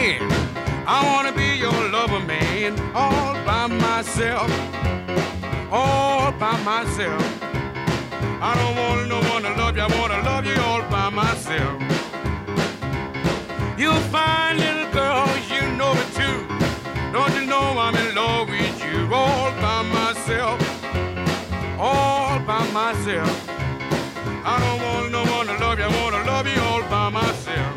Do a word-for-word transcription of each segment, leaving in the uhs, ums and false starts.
saying, I wanna be your lover, man, all by myself, all by myself. I don't want no one to love you, I wanna love you all by myself. You fine little girl, you know it too. Don't you know I'm in love with you all by myself, all by myself. I don't want no one to love you, I wanna love you all by myself.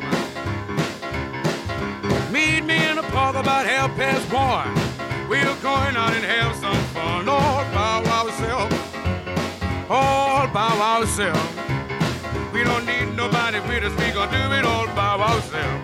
Meet me in the park about half past one. We're going out and have some fun all by ourselves, all by ourselves. We don't need nobody with us, we gonna do it all by ourselves.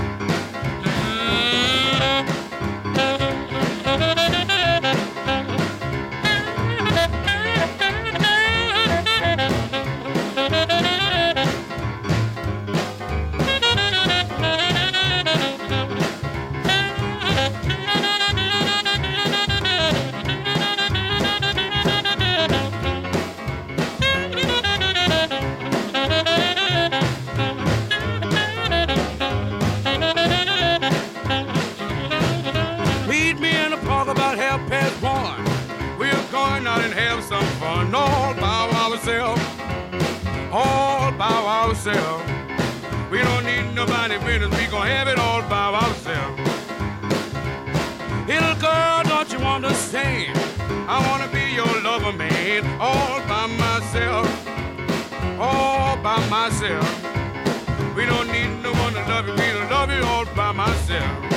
Some fun all by ourselves, all by ourselves. We don't need nobody with us, we gon' have it all by ourselves. Little girl, don't you understand? I wanna be your lover, man, all by myself, all by myself. We don't need no one to love you, we love you all by myself.